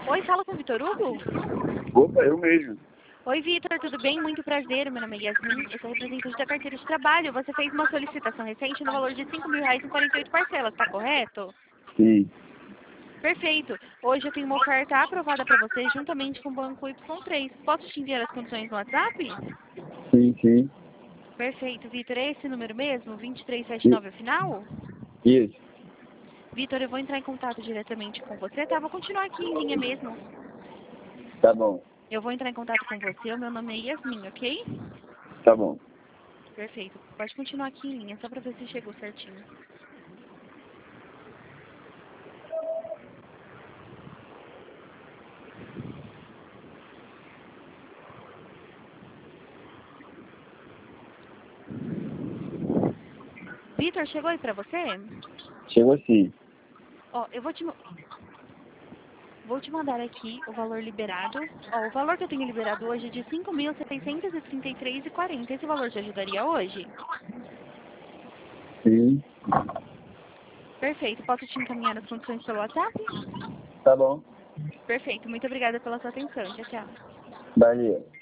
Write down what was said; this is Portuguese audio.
Oi, fala com o Vitor Hugo? Opa, eu mesmo. Oi, Vitor, tudo bem? Muito prazer, meu nome é Yasmin, eu sou representante da carteira de trabalho. Você fez uma solicitação recente no valor de R$ 5.000 em 48 parcelas, tá correto? Sim, Perfeito. Hoje eu tenho uma oferta aprovada para você juntamente com o Banco Y3. Posso te enviar as condições no WhatsApp? sim. Perfeito, Vitor. É esse número mesmo? I- 2379 o final? Isso, Vitor, eu vou entrar em contato diretamente com você, tá? Vou continuar aqui em linha mesmo. tá bom, Eu vou entrar em contato com você, o meu nome é Yasmin, ok? tá bom. Perfeito. Pode continuar aqui em linha, só para ver se chegou certinho. Vitor, chegou aí para você? Chegou sim. Ó, eu vou te mandar aqui o valor liberado. Ó, o valor que eu tenho liberado hoje é de 5.633,40. Esse valor te ajudaria hoje? Sim, Perfeito. Posso te encaminhar as condições pelo WhatsApp? tá bom. Perfeito. Muito obrigada pela sua atenção. Tchau, tchau. Valeu.